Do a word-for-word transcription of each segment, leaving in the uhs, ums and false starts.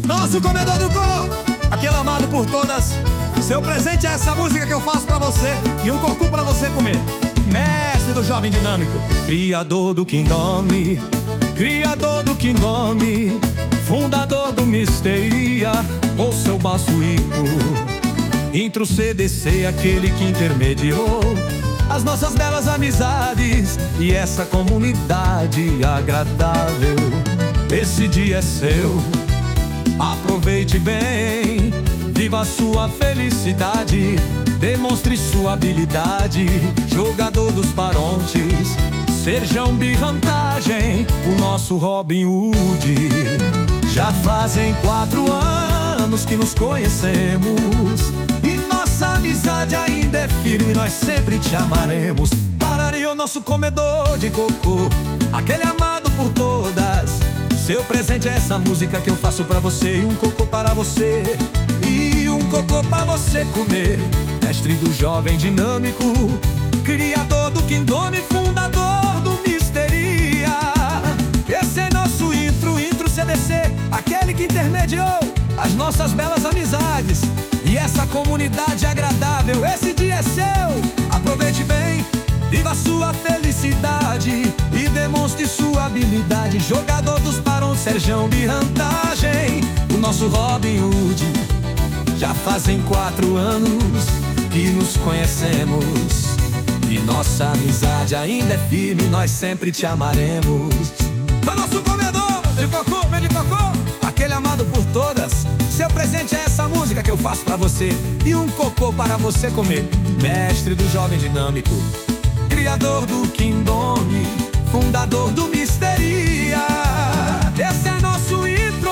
Nosso comedor do coco, aquele amado por todas. Seu presente é essa música que eu faço pra você e um cocô pra você comer. Mestre do jovem dinâmico, criador do Kingdom, criador do Kingdom, fundador do Misteria, com seu baço rico, intro C D C, aquele que intermediou as nossas belas amizades e essa comunidade agradável. Esse dia é seu, aproveite bem, viva a sua felicidade, demonstre sua habilidade, jogador dos parontes, Serjão Birrantagem, o nosso Robin Hood. Já fazem quatro anos que nos conhecemos e nossa amizade ainda é firme, nós sempre te amaremos. Pararia o nosso comedor de cocô, aquele amado por todas. Seu presente é essa música que eu faço pra você e um cocô para você, e um cocô pra você comer. Mestre do jovem dinâmico, criador do Kingdom, fundador do Misteria. Esse é nosso intro, intro C D C, aquele que intermediou as nossas belas amizades e essa comunidade agradável. Esse dia é seu, aproveite bem, viva a sua felicidade e demonstre sua habilidade, jogador dos parons, Serjão Birrantagem, o nosso Robin Hood. Já fazem quatro anos que nos conhecemos e nossa amizade ainda é firme, nós sempre te amaremos. Para nosso comedor de cocô, vem de cocô, aquele amado por todas. Seu presente é essa música que eu faço pra você e um cocô para você comer. Mestre do jovem dinâmico, criador do Kingdom, fundador do Misteria. Esse é nosso intro,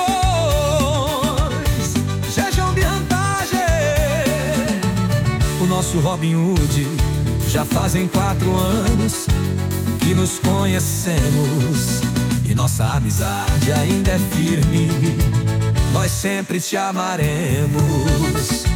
Serjão Birrantagem, o nosso Robin Hood. Já fazem quatro anos que nos conhecemos e nossa amizade ainda é firme, nós sempre te amaremos.